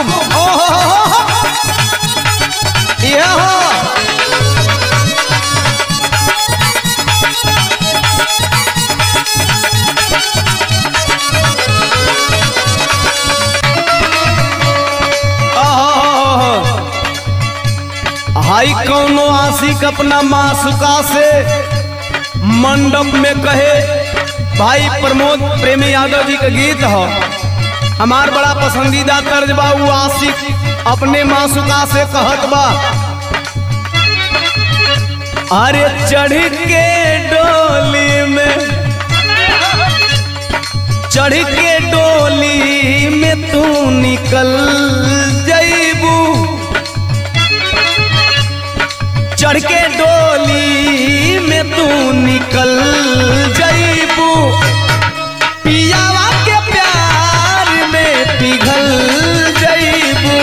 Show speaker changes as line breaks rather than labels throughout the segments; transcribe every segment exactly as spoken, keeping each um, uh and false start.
हुकुम ये हो हाई कौनो आशिक अपना मासुका से मंडप में कहे। भाई प्रमोद प्रेमी यादव जी का गीत हो, हमार बड़ा पसंदीदा तर्ज बा। वो आशिक अपने मासुका से कहत बा, अरे चढ़ के डोली में चढ़ के डोली में तू निकल जईबू, चढ़ के डोली में तू निकल जईबू, पियावा के प्यार में पिघल जईबू।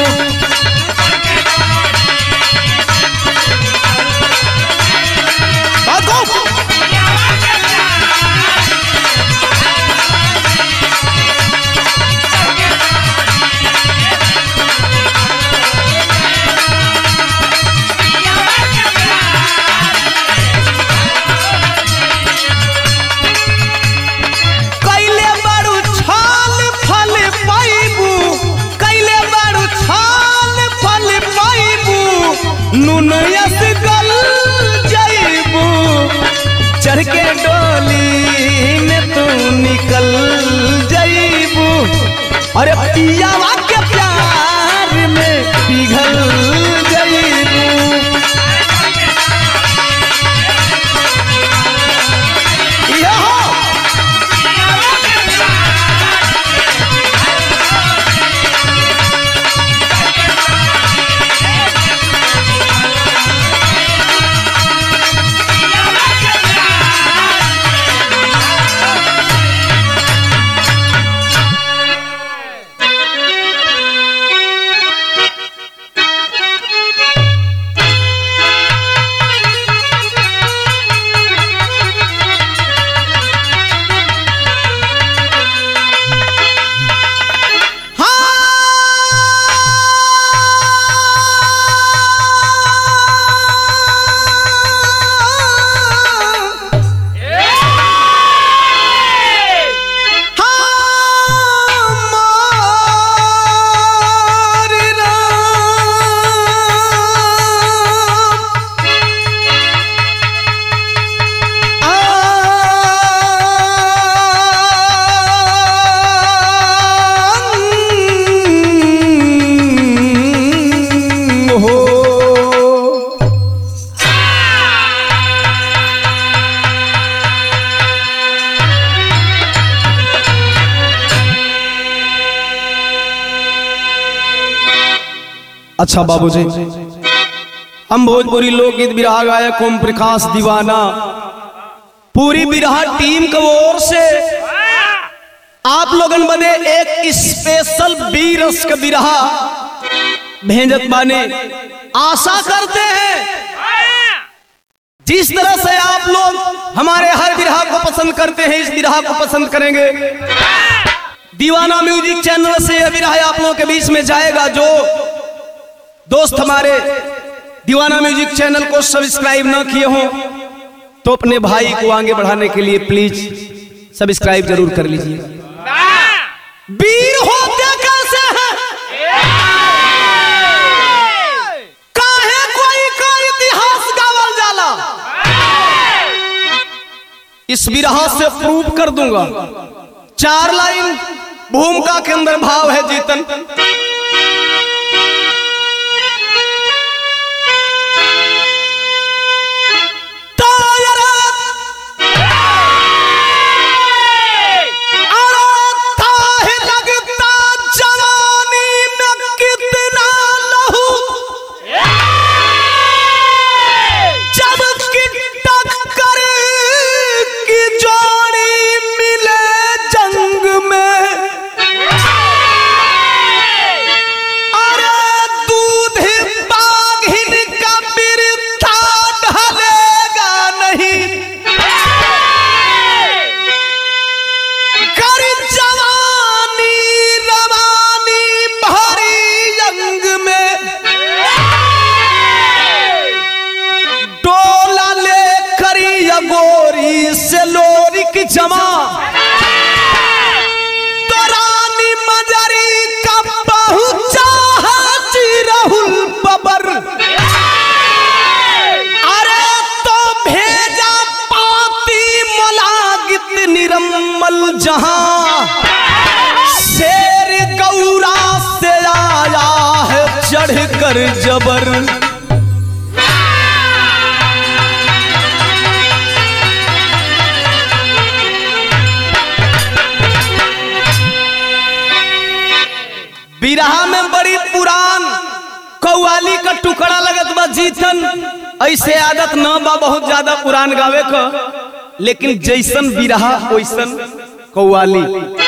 चढ़ के डोली में तू निकल जईबू, अरे पियावा के प्यार में पिघल जईबू। ये हो अच्छा बाबूजी, हम भोजपुरी लोकगीत बिरहा गायक ओम प्रकाश दीवाना पूरी बिरहा टीम की ओर से आप लोगन बने एक स्पेशल बीरस का बिरहा भेजत बाने। आशा करते हैं जिस तरह से आप लोग हमारे हर बिरहा को पसंद करते हैं, इस बिरहा को पसंद करेंगे। दीवाना म्यूजिक चैनल से यह बिरहा आप लोगों के बीच में जाएगा। जो दोस्त हमारे दीवाना म्यूजिक चैनल को सब्सक्राइब ना किए हों तो अपने भाई को आगे बढ़ाने के लिए प्लीज सब्सक्राइब जरूर कर लीजिए। वीर होते कैसे हैं, काहे कोई का इतिहास गावल जाला, इस बिरहा से प्रूव कर दूंगा। चार लाइन भूमिका के अंदर भाव है जीतन। कर जबर। बिरहा में बड़ी पुरान कव्वाली का टुकड़ा लगत बा जीतन, ऐसे आदत न बा बहुत ज्यादा पुरान गावे का, लेकिन जैसन बिरहा वैसन कव्वाली।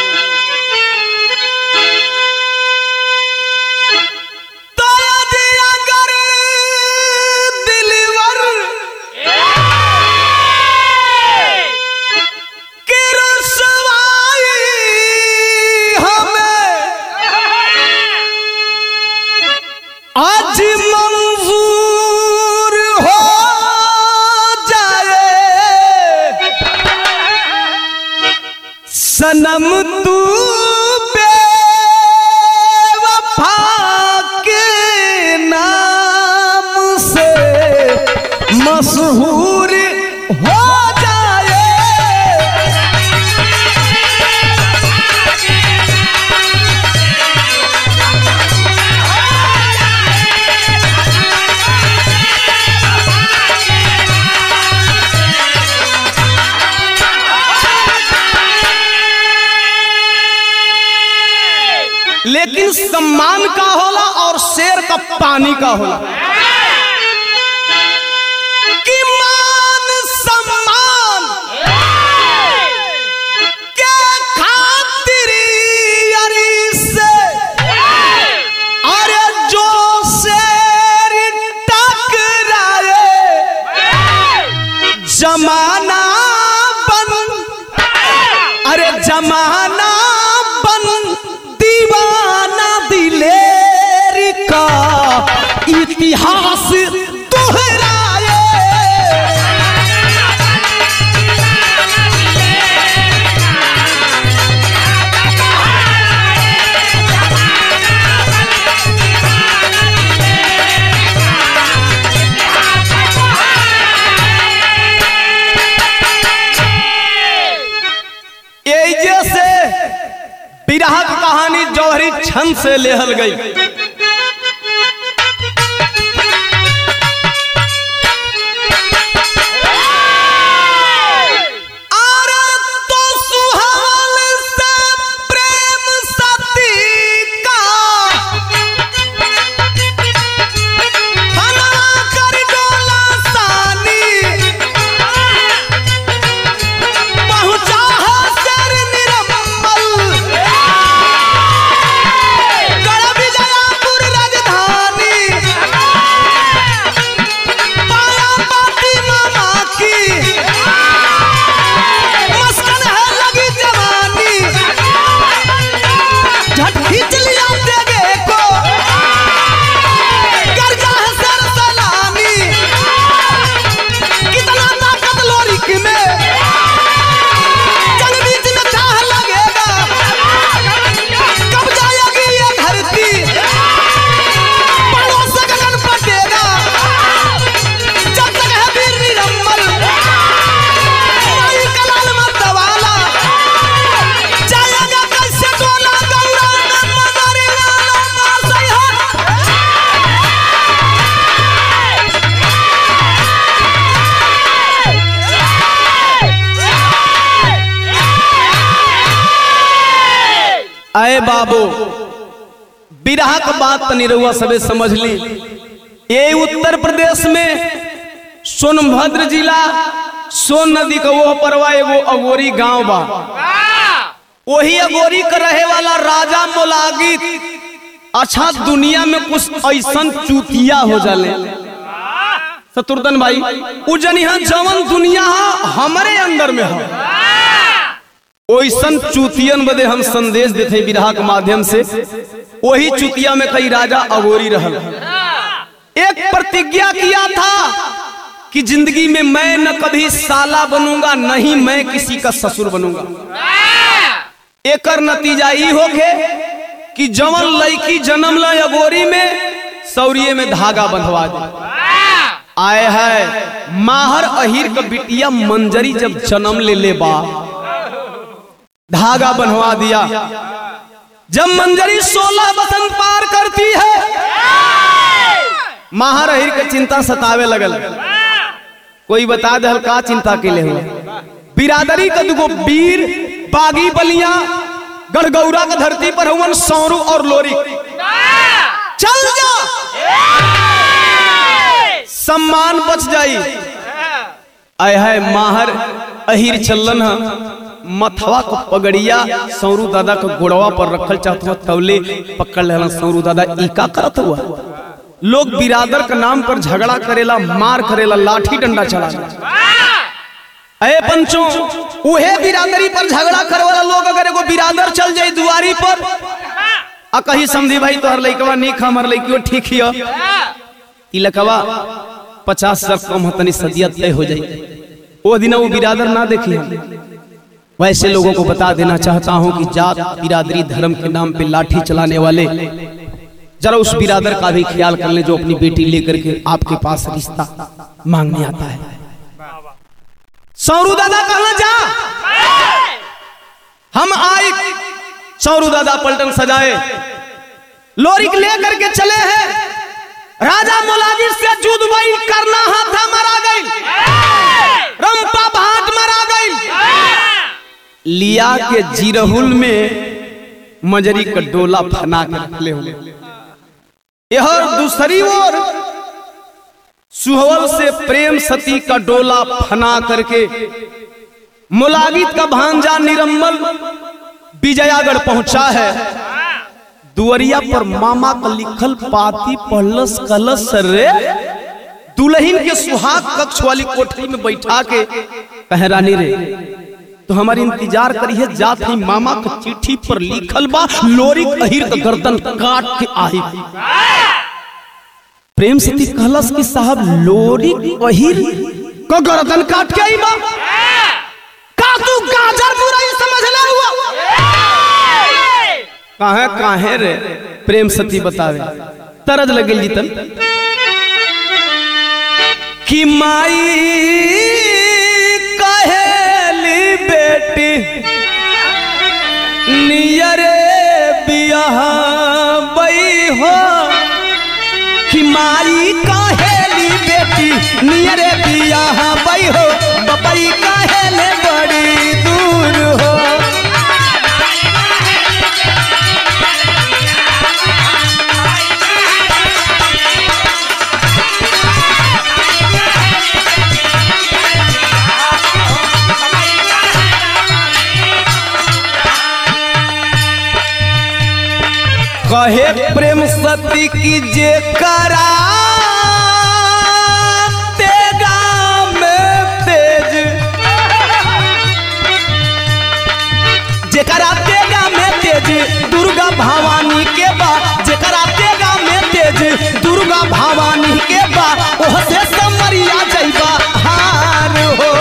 आज मंजूर हो जाए सनम तू बेवफा के नाम से मशहूर हो जाए। लेकिन सम्मान का होला और शेर का पानी का होला कि मान सम्मान के खातिर यारी से अरे जो शेर टकराए जमाना बन, अरे जमाना इतिहास दोहराए। यही जैसे बिरहा की कहानी जौहरी छंद से लेहल गई। अय बाबू बिरहा का बात तनी रउआ सबे समझ ली। ये उत्तर प्रदेश में सोनभद्र जिला सोन नदी का वो परवा एगो अगोरी गांव बा। वही अगोरी का रहे वाला राजा मोलागित। अच्छा दुनिया में कुछ ऐसन चूतिया हो जाले शत्रुघ्न भाई, उ जनिहा जवन दुनिया हमारे अंदर में है ओइसन चूतियन बदे हम संदेश देते बिरहा के माध्यम से। वही चूतिया में कई राजा अगोरी रहल। एक प्रतिज्ञा किया था कि जिंदगी में मैं न कभी साला बनूंगा, नहीं मैं किसी का ससुर बनूंगा। एकर नतीजा ई होके कि जवन लड़की जन्म ल अगोरी में सौरिये में धागा बंधवा दे। आए है माहर अहिर का बिटिया मंजरी जब जन्म ले ले बा धागा बंधवा दिया। जब मंजरी सोलह बसंत पार करती है महारहिर के चिंता सतावे लगल। कोई बता दे का चिंता के लिए हुआ। बिरादरी का दुगो वीर बागी बलिया गढ़गौरा का धरती पर हुवन सौरू और लोरी। चल जा सम्मान बच जाई। आय है माहर अहिर चलन मथवा को पगड़िया सौरू दादा को गोड़वा पर रखल चाहत हुआ तवले पकड़ लेना। सौरू दादा इका करत हुआ। लोग बिरादर के नाम पर झगड़ा करेला, मार करेला, लाठी डंडा चला। अरे पंचों उहे बिरादरी पर झगड़ा करे वाला लोग अगर एगो बिरादर चल जाए दुआरी पर आ कही समझी भाई तोहर लइकवा निक हमर लइकियो ठीक हिया, ई लकवा पचास हजार कम हतनी सदियत तय हो जाई। वो दिन वो बिरादर ना देखी। वैसे लोगों को बता देना चाहता हूं कि जात बिरादरी धर्म के नाम पे लाठी चलाने वाले जरा उस बिरादर का भी ख्याल कर ले जो अपनी बेटी लेकर के आपके पास रिश्ता मांगने आता है। सौरू दादा कहना जा हम आए। सौरू दादा पलटन सजाए लोरिक लेकर के चले हैं। राजा मोलागिर से जुदवाई करना हाथा मरा गई, रंपा भाट मरा गई। लिया के जिरहुल में मजरी का डोला फना के रखले हुए। यह दूसरी ओर सुहवल से प्रेम सती का डोला फना करके मुलागित का भांजा निरम्मल विजयागढ़ पहुंचा है। दुवरिया पर मामा का लिखल पाती पहलस कलश रे दुल्हन के सुहाग कक्ष वाली कोठरी में बैठा के कह रानी रे तो हमारी इंतजार करिए जात ही मामा का चिट्ठी पर लिखल बा लोरी अहिर का गर्दन काट के आई। प्रेम सती कहलस कि साहब लोरी अहिर का गर्दन काट के आई बा का तू गाजर पूरा ही समझ ले हुआ काहे काहे रे। प्रेम सती बतावे तरज लगे जीतन कि माई कहेली बेटी नियरे बियाह बई हो कि माई कहेली बेटी नियरे बियाह बई हो बबई कहेले बड़ी दूर हो। कहे प्रेम सती की जे करा तेगा में तेज जे करा तेगा में तेज दुर्गा भवानी के बा जे करा तेगा में तेज दुर्गा भवानी के बा ओह से समरिया जइबा हार हो।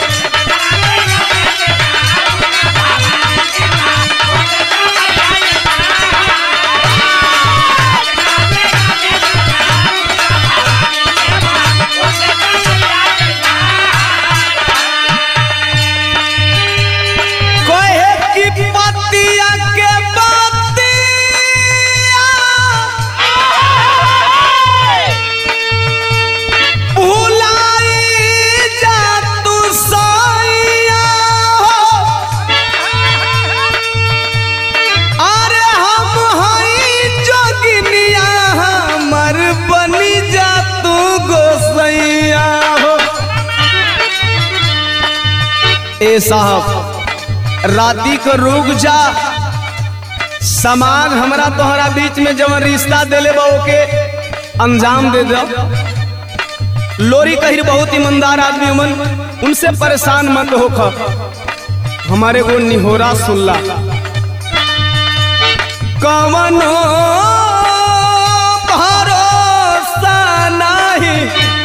ए साहब राती को रुक जा समाज हमरा तोहरा बीच में जवन रिश्ता देले बा ओके अंजाम दे दो। लोरी कहिर बहुत ईमानदार आदमी मन उनसे परेशान मत होख। हमारे को निहोरा सुल्ला कवनो भरोसा नहीं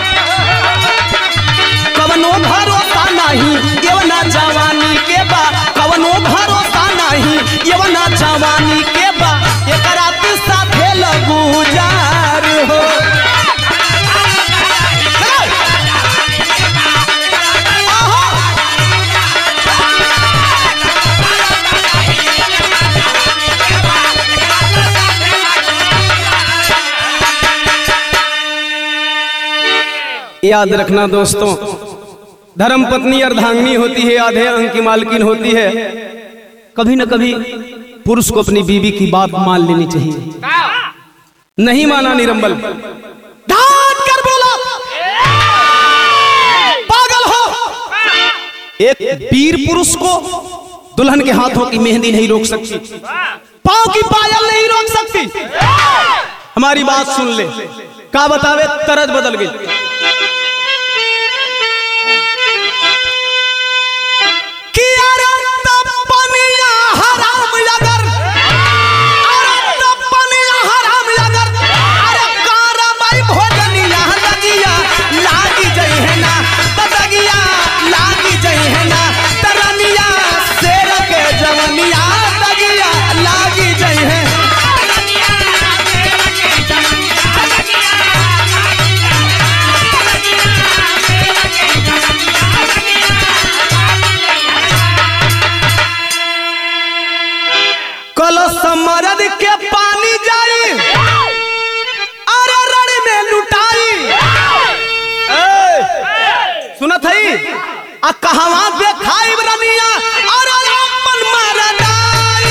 कवनो भरोसा नहीं यवना जवानी के बा कवनो भरोसा नहीं यवना जवानी के बा एकरा तू साथे लगू जार हो। याद रखना दोस्तों, धर्म पत्नी अर्धांगिनी होती है, आधे अंग की मालकिन होती है। कभी न कभी पुरुष को अपनी बीवी की बात मान लेनी चाहिए। नहीं माना निरंबल, डांट कर बोला, पागल हो। एक वीर पुरुष को दुल्हन के हाथों की मेहंदी नहीं रोक सकती, पांव की पायल नहीं रोक सकती। हमारी बात सुन ले, का बतावे तरज बदल गई। मरद के पानी जाई, अरे रण में लुटाई। सुनत है आ कहवा देखाई रनिया, अरे अपन मरदाई।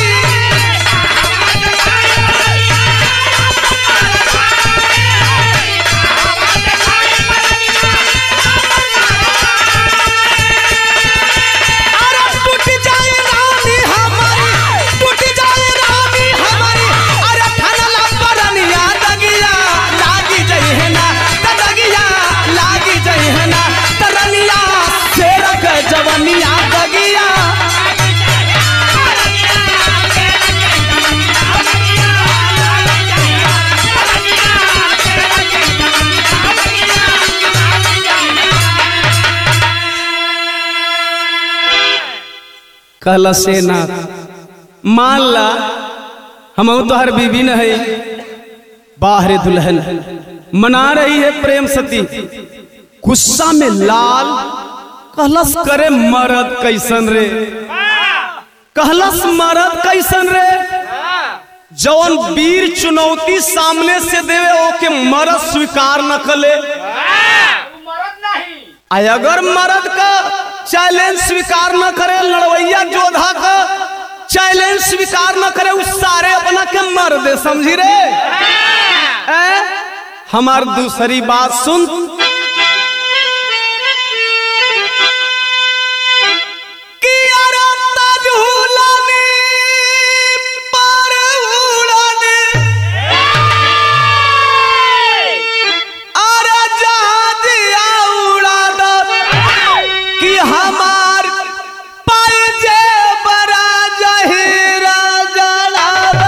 अरे टूट जाए रानी हमारी, टूट जाए रानी हमारी, अरे ठनला परनिया दगिया लागी जई है ना, दगिया लागी जई है ना, तरनिया शेर के जवनिया दगिया। कहला से ना मान ला, हम तो हर बीबी न है, बाहर दुल्हन मना रही है प्रेम सती। गुस्सा में लाल कहलस करे मरद कैसन रे, कहलस मरद कैसन रे। जवन वीर चुनौती सामने से देवे ओके मरद स्वीकार न कले, आय अगर मरद का चैलेंज स्वीकार न करे, लड़वैया योद्धा का चैलेंज स्वीकार न करे, उस सारे अपना के मर्द समझी रे। ए? हमार दूसरी बात सुन, कि अरे ताज हुलानी पर उड़ानी, अरे जहाजिया उड़ा दो, कि हमार पाए जे बड़ा जहीरा जलावा।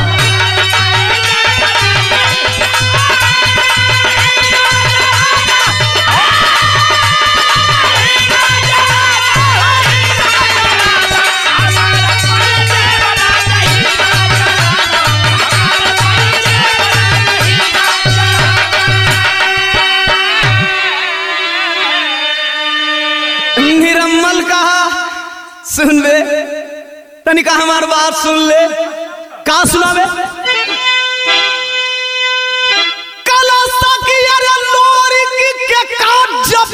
निरम्मल कहा सुन ले, तनिका हमार बात सुन ले, का सुनावे। कलसा की अरे लोरी की के काट जब,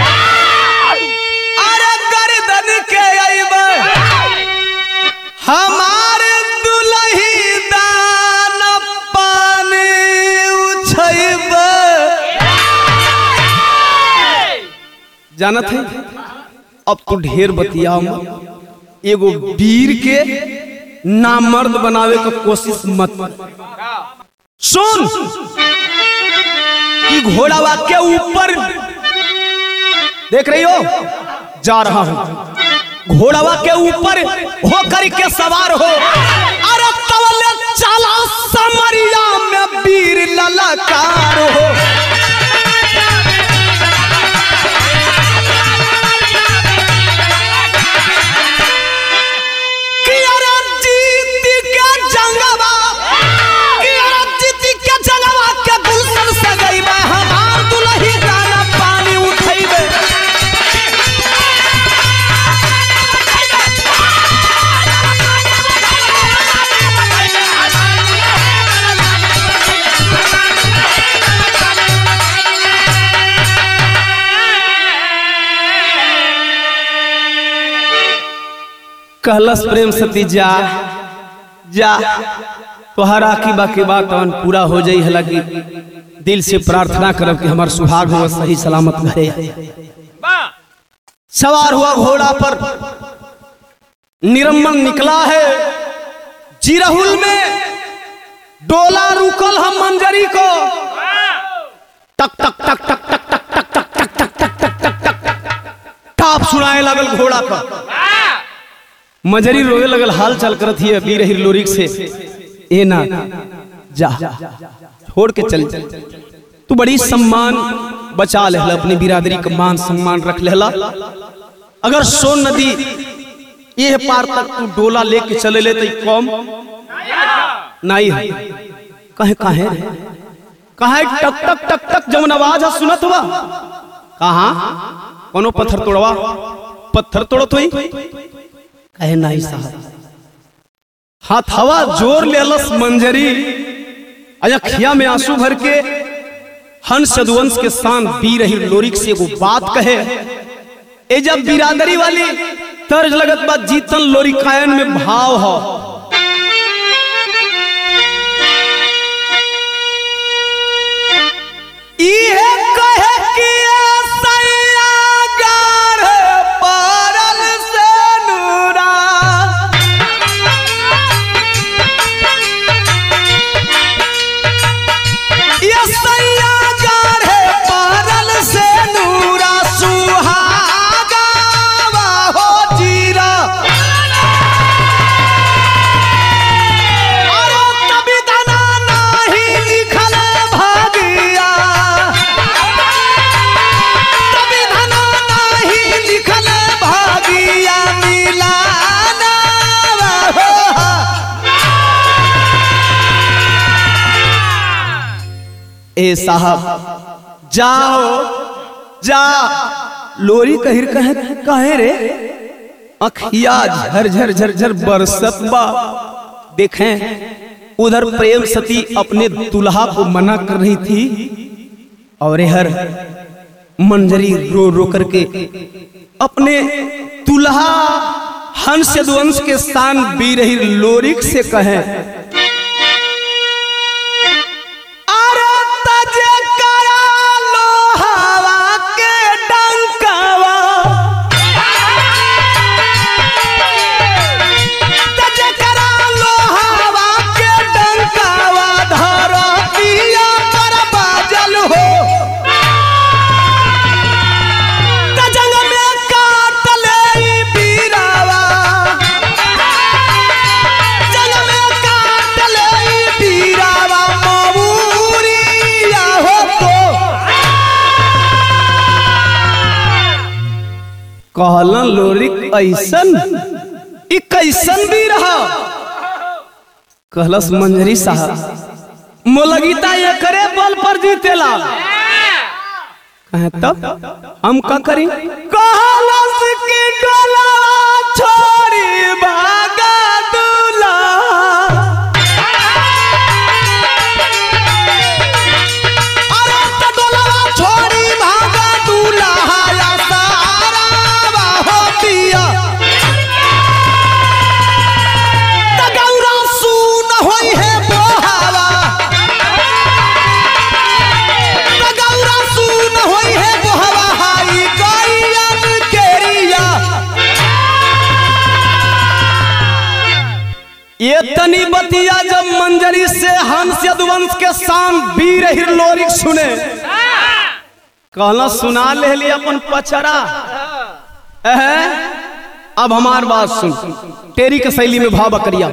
अरे गर्दन के आईबे, हमारे दुलही दान पानी उछैबे। जानत है अब तू ढेर बतिया, एगो वीर के नामर्द बनावे को कोशिश मत। सुन कि घोड़ावा के ऊपर देख रही हो, जा रहा हूं, घोड़ावा के ऊपर होकर के सवार हो, अरे तवले चला समरिया में वीर ललकार हो। कहलस प्रेम सती जा जा तोहरा की बाकी बात पूरा हो जाई। हालांकि दिल से प्रार्थना करब कि हमार सुहाग हो सही सलामत घरे। सवार हुआ घोड़ा पर, निरम्मन निकला है जिरहुल में, डोला रुकल हम मंजरी को, टक टक टक टक टक टक टक टक टक टक टक टक टक टाप सुनाए लगल घोड़ा पर। मंजरी रोए लगल, हाल चाल करत ही बी रही लोरिक से, ए ना जा छोड़ के चल, तू बड़ी सम्मान बचा लेला, अपनी बिरादरी का मान सम्मान रख लेला। अगर सोन नदी ये पार तक तू डोला लेके चले ले तो कौम नहीं है। कहे कहे कहे टक टक टक टक जब आवाज सुनत हुआ, कहा कोनो पत्थर तोड़वा, पत्थर तोड़त हुई, कहे नहीं साहब। हाथ हवा जोर लेलस मंजरी, अयखिया में आंसू भर के हंस यदुवंश के शान बी रही लोरिक से वो बात कहे। ए जब बिरादरी वाली तर्ज लगत बा, जीतन लोरिकायन में भाव हो। इहे कहे कि सैया गाढ़ परल से नूरा, ये सैया गाढ़ परल से नूरा, सुहागा हो जीरा। और कभी दाना नहीं लिखल भागिया, कभी दाना नहीं लिखल भागिया, मिलाना हो। ए साहब जाओ जा, लोरी कहिर कहे कहे रे, अखिया झर झर झर झर बरसत बा। देखें उधर प्रेम सती अपने दुल्हा को मना कर रही थी, और हर मंजरी रो रो करके अपने दुल्हा हंस यदुवंश के स्थान बी रही लोरिक से कहे, कहलन लोरिक ऐसन ई कैसन भी रहा। कहलस मंजरी साहब मोलगीता ये करे बल पर जीतेला, कहे तब हम का करी। कहलस की डोला छोड़ी भागा दूल्हा, अरे तो डोला छोड़ी भागा दूल्हा, ये तनी बतिया जब मंजरी से हंस यदुवंश के शान बी रही लोरिक सुने, कहला सुना ले ली अपन पचरा। अब हमार बात सुन, तेरी के शैली में भाव बकरिया।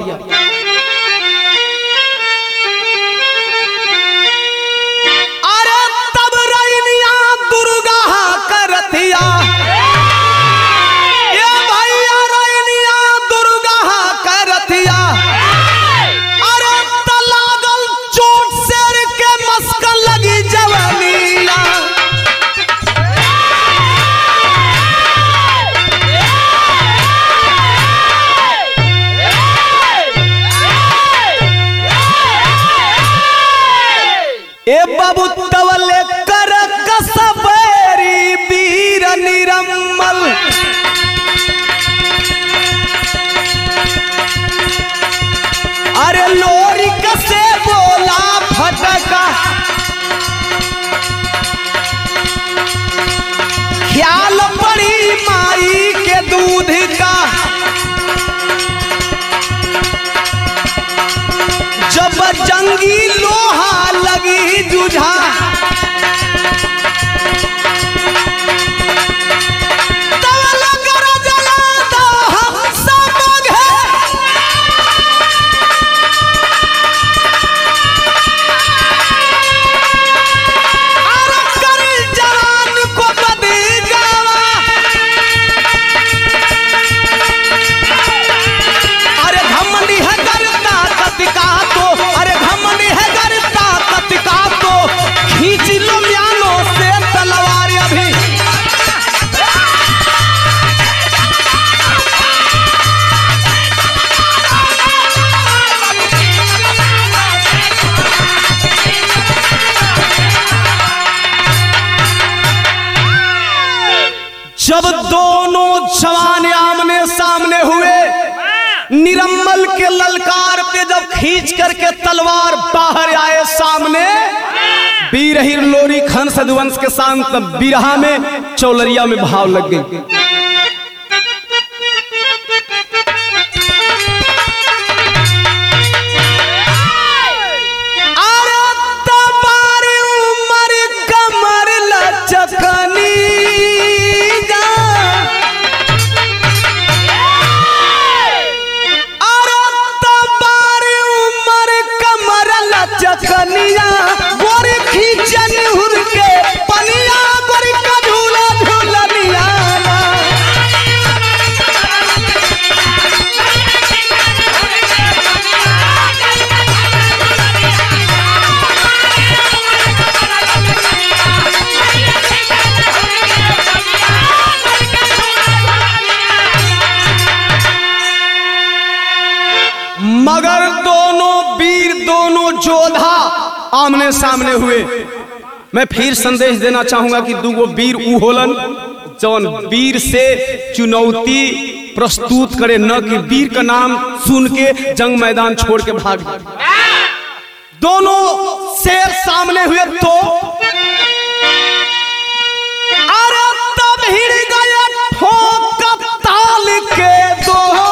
अरे तब रैनिया दुर्गा करतिया, ये भैया रैनिया दुर्गा करतिया, अरे त लागल चोट शेर के मस्कल लगी जवानिया। के दूध का जब जंगी लोहा लगी जुझा जब दोनों जवान आमने सामने हुए निरम्मल के ललकार पे जब खींच करके तलवार बाहर आए सामने वीर हिरलोरी खन सदुवंश के शांत बिरहा में चौलरिया में भाव लग गई। मगर दोनों वीर दोनों जोधा आमने सामने हुए। मैं फिर संदेश देना चाहूंगा कि दूगो वीर ऊ होलन जौन वीर से चुनौती प्रस्तुत करे, न कि वीर का नाम सुन के जंग मैदान छोड़ के भाग जाए। दोनों शेर सामने हुए तो अरे तब हिड़ गया ठोक ताल के दोनों।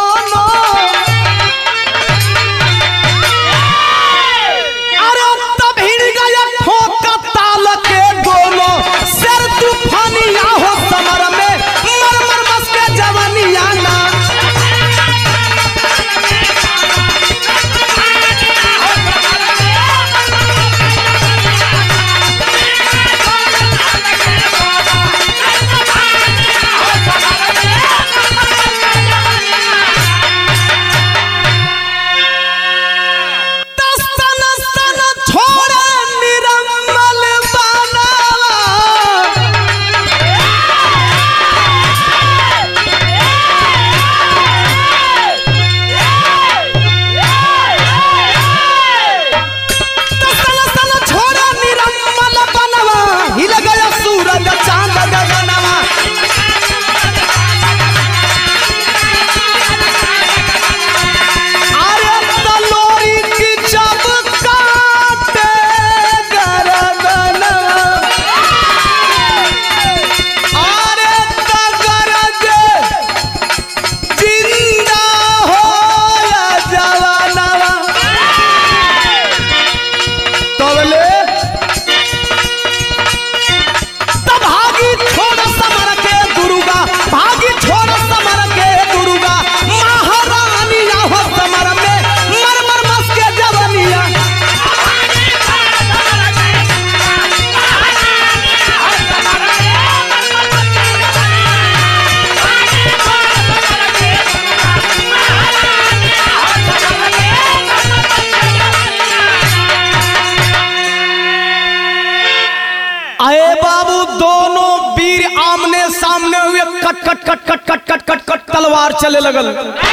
कट कट कट कट कट कट कट कट तलवार चले लगल।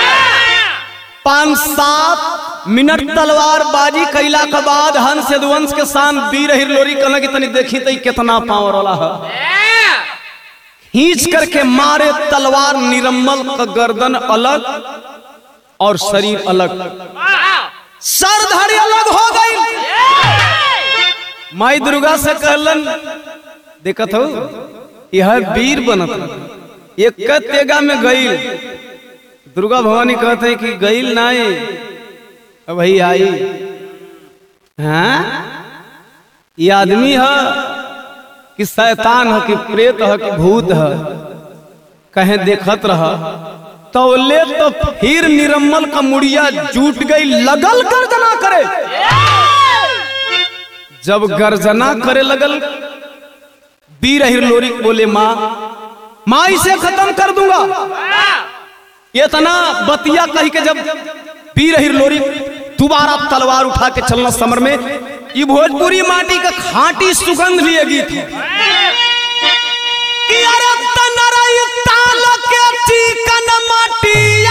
पांच सात मिनट तलवार बाजी कैला के बाद हंस यदुवंश के शान वीर हिरलोरी कहला कि तनी देखी तई कितना पावर वाला है। खींच करके मारे तलवार, निरम्मल का गर्दन अलग और शरीर अलग, सर धड़ अलग हो गई। माई दुर्गा से कहलन देखत हो यह वीर बनत एक तेगा में गईल। दुर्गा भवानी कहते हैं कि गईल नहीं अब भाई आई। हाँ ये आदमी है कि शैतान है कि प्रेत है कि भूत है, कहीं देखत रहा तो ले तो फिर निरम्मल का मुड़िया जूट गई, लगल गर्जना करे। जब गर्जना करे लगल बीर हिरलोरी बोले माँ माँ इसे खत्म कर दूंगा। इतना बतिया कही के जब बीर हिरलोरी दोबारा तलवार उठा के चलना समर में, ये भोजपुरी माटी का खाटी सुगंध लिए गीत है कि अरे तनरई ताल के चिकन माटिया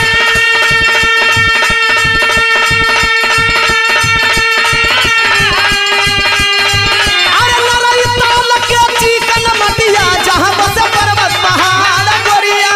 अरे नरई ताल के चिकन माटिया जहां बसे पर्वत पहाड़ गोरिया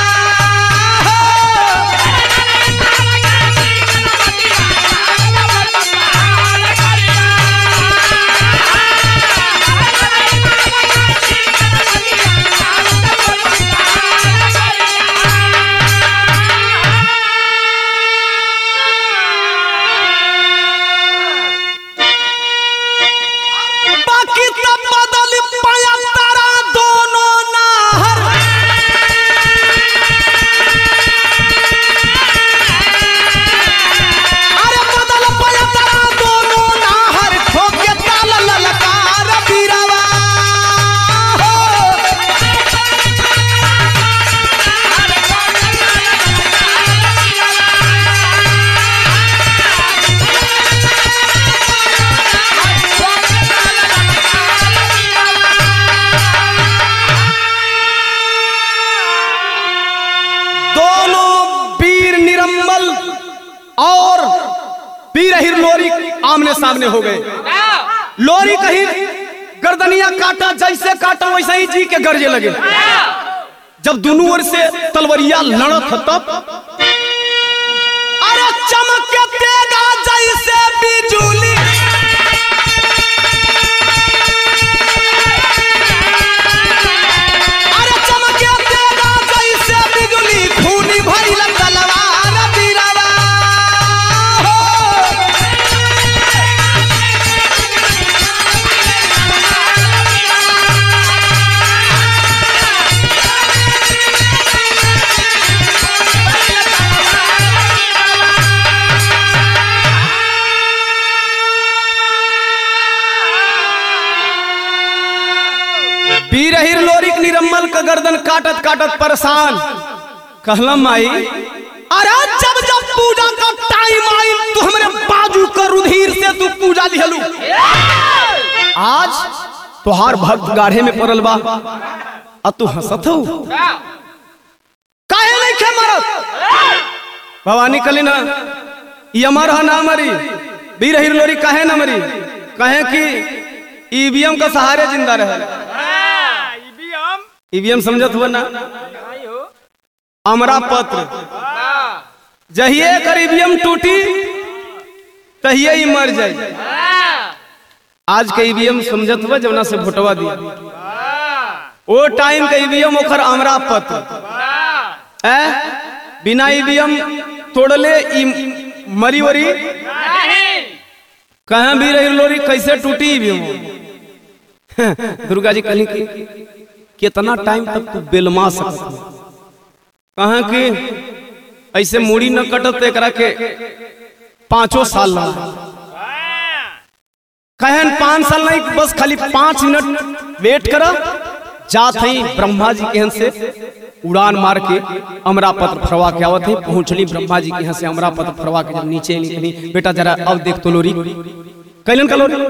आमने सामने हो गए। लोरी कहीं गर्दनिया काटा, जैसे काटा वैसे ही जी के गरजे लगे। जब दोनों ओर से तलवरिया लड़त तब अरे चमक तेगा जैसे बिजुली अरे चमक तेगा जैसे बिजुली खूनी भइल तलवार बीर हिरलोरी निरम्मल का गर्दन काटत काटत परेशान कहलम माई अरे जब जब पूजा का टाइम आई तू हमरे बाजू का रुधिर से तू पूजा लिहलू। आज तुहार भक्त गाढ़े में पड़ल बा और तू हंसत हो काहे नहीं खे मरत। भवानी कली ना ये अमर है ना मरी, बीर हिरलोरी काहे ना मरी, कहे कि ईवीएम का सहारे जिंदा रहे। ईवीएम समझत हुआ ना, अमरा पत्र जहिए कर ईवीएम टूटी तहिए ही मर जाए। आज के ईवीएम समझत हुआ जवना से भोटवा दिया वो टाइम के ईवीएम ओखर अमरा पत्र ए बिना ईवीएम तोड़ले मरी वरी कहाँ भी रही लोरी कैसे टूटी ईवीएम। दुर्गा जी कहली कि कितना टाइम तक तू बेलमा सकत कहा कि ऐसे मुड़ी न कटत एकरा के पांचों साल लगा। कहन पांच साल नहीं बस खाली पांच मिनट वेट करा जात ही ब्रह्मा जी के यहाँ से उड़ान मार के अमरा पत्र फरवा के आवत है। पहुंचली ब्रह्मा जी के यहाँ से अमरा पत्र फरवा के जब नीचे निकली बेटा जरा अब देख तो लोरी कैलन का लोरी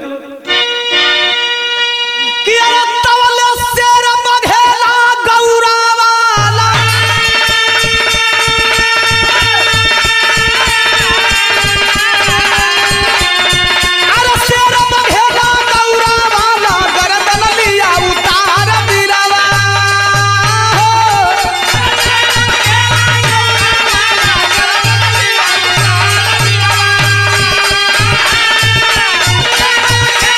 Yeah.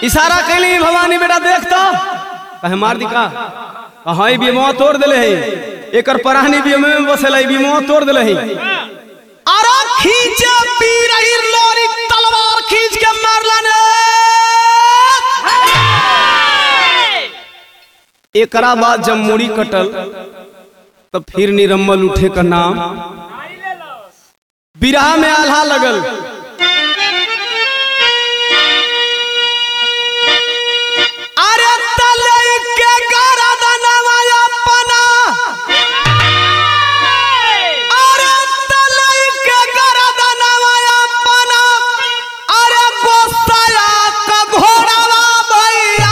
इशारा कैली भवानी बेटा देखता कहे मार दी का कहा बीमा तोड़ दिले है एक परानी बीमे में बसेला बीमा तोड़ दिले है अरे खींचे पी रही लोरी तलवार खींच के मारला ने एकरा बाद जब मुड़ी कटल तब फिर निरम्मल उठे का नाम बिरहा में आल्हा लगल अरे तले के गरदनवा अपना अरे तले के गरदनवा अपना अरे गोसाया का घोड़ावा भैया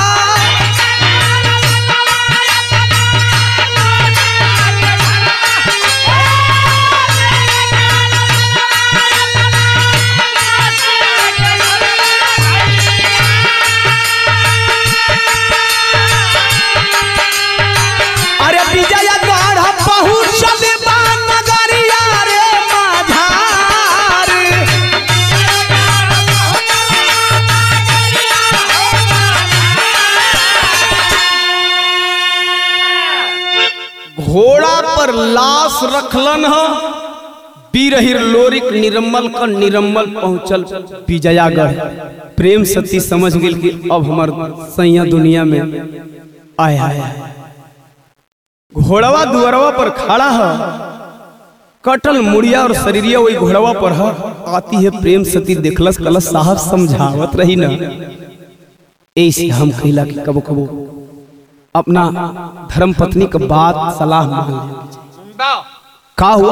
घोड़ा पर लाश रखलन ह बीरहिर लोरिक निरम्मल का निरम्मल पहुंचल विजयागढ़ प्रेम सती समझ गेल कि अब हमार सैया दुनिया में आया है घोड़वा दुअरवा पर खड़ा है कटल मुड़िया और शरीरिया वही घोड़वा पर है आती है प्रेम सती देखलस कलस साहब समझावत रही ना ऐसे हम कहला कि कबो कबो अपना धर्म पत्नी का बात सलाह मान ले का हुआ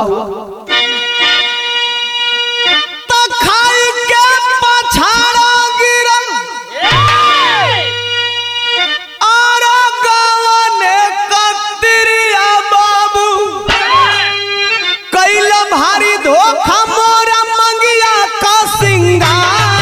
तो खाई के पछाड़ा गिरल और गवने कतरिया बाबू कैला भारी धोखा मोरा मंगिया का सिंगार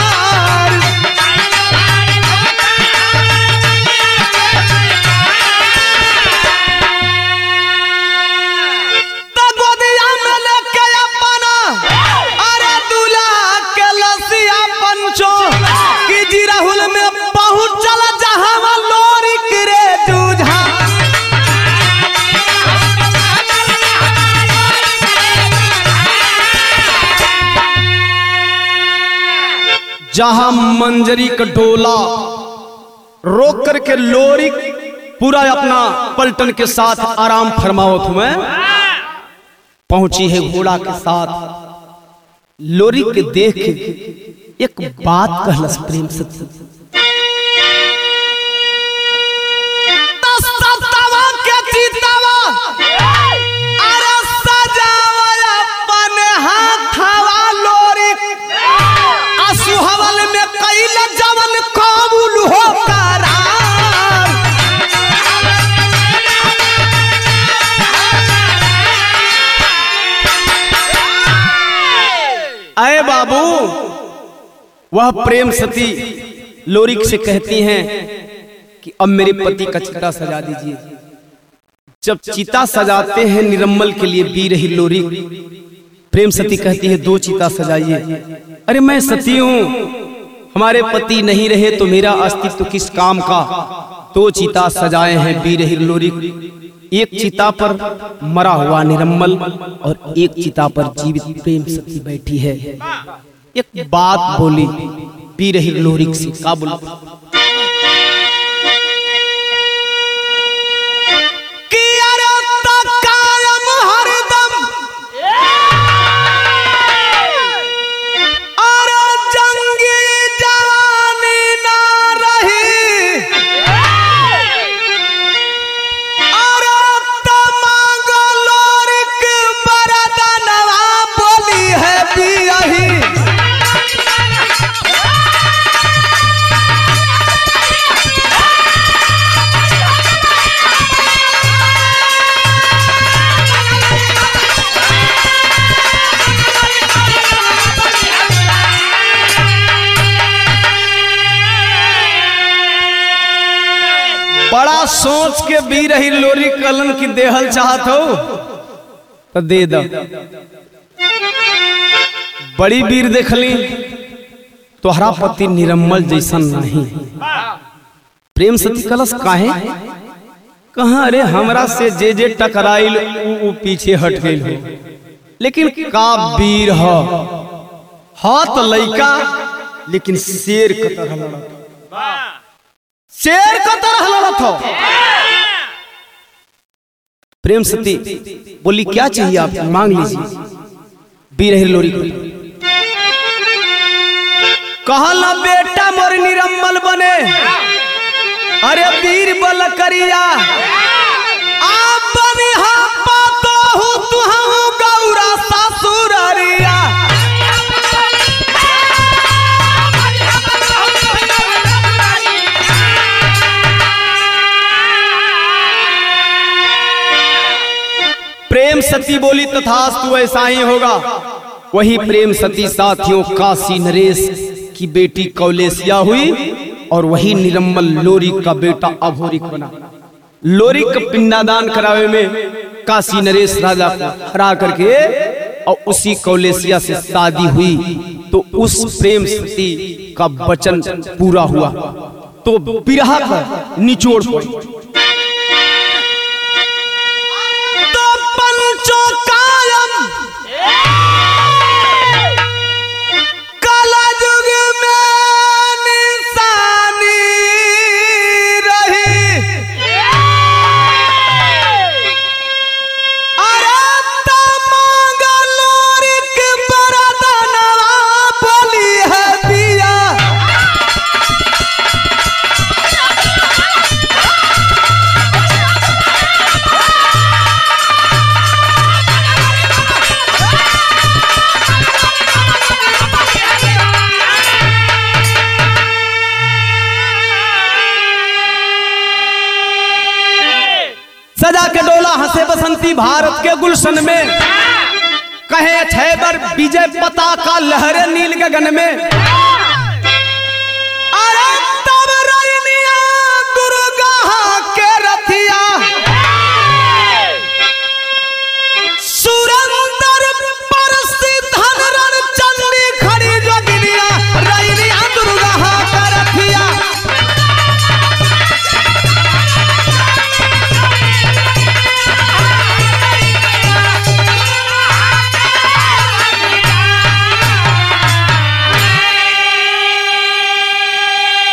जहां मंजरी का डोला रोक करके लोरी पूरा अपना पलटन के साथ आराम फरमावत हुए पहुंची है घोड़ा के साथ लोरी के देख के एक बात कहलस प्रेम सती अरे बाबू वह प्रेम सती लोरिक से कहती हैं कि अब मेरे पति का चिता सजा दीजिए जब चिता सजाते हैं निरम्मल के लिए बीरही लोरिक प्रेम सती कहती है दो चिता सजाइए अरे मैं सती हूं हमारे पति नहीं रहे तो मेरा अस्तित्व किस काम का दो चिता सजाए हैं बीरही लोरिक एक चिता पर मरा हुआ निरम्मल और एक चिता पर जीवित प्रेम सती बैठी है एक बात बोली बीरही लोरिक से का बोला बड़ा सोच के बीरही लोरी कलन की देहल चाहत हो तो दे दो बड़ी वीर देखली तोहरा पति निरम्मल जैसन नहीं। प्रेम सती कलश काहे कहाँ, अरे हमरा से जे जे टकराइल उ, उ पीछे हट गइल हो, लेकिन का वीर ह हाथ लइका लेकिन शेर का तरह लड़त, शेर का तरह लड़त हो। प्रेम सती बोली क्या चाहिए आपको, मांग लीजिए। बीरही लोरी कहला बेटा मोर निरम्मल बने, अरे वीर बल करिया आप बनी हाँ पातो हूँ तुहू गौरा ससुररिया। प्रेम सती बोली तथास्तु ऐसा ही होगा। वही प्रेम सती साथियों काशी नरेश की बेटी कौलेसिया हुई और वही निरम्मल लोरिक का बेटा अभोरिक बना। लोरिक का पिंडादान करावे में काशी नरेश राजा को हरा करके और उसी कौलेसिया से शादी हुई, तो उस प्रेम सती का वचन पूरा हुआ, तो बिरहा का निचोड़ पड़ी। तो पंचो कायम काला जुग में निशानी रही, अरे तमंगलोरिक बरदनवा बोली है पिया। सजा के डोला हंसे बसंती भारत के गुलशन में, कहे छैबर विजय पताका लहरे नील गगन में।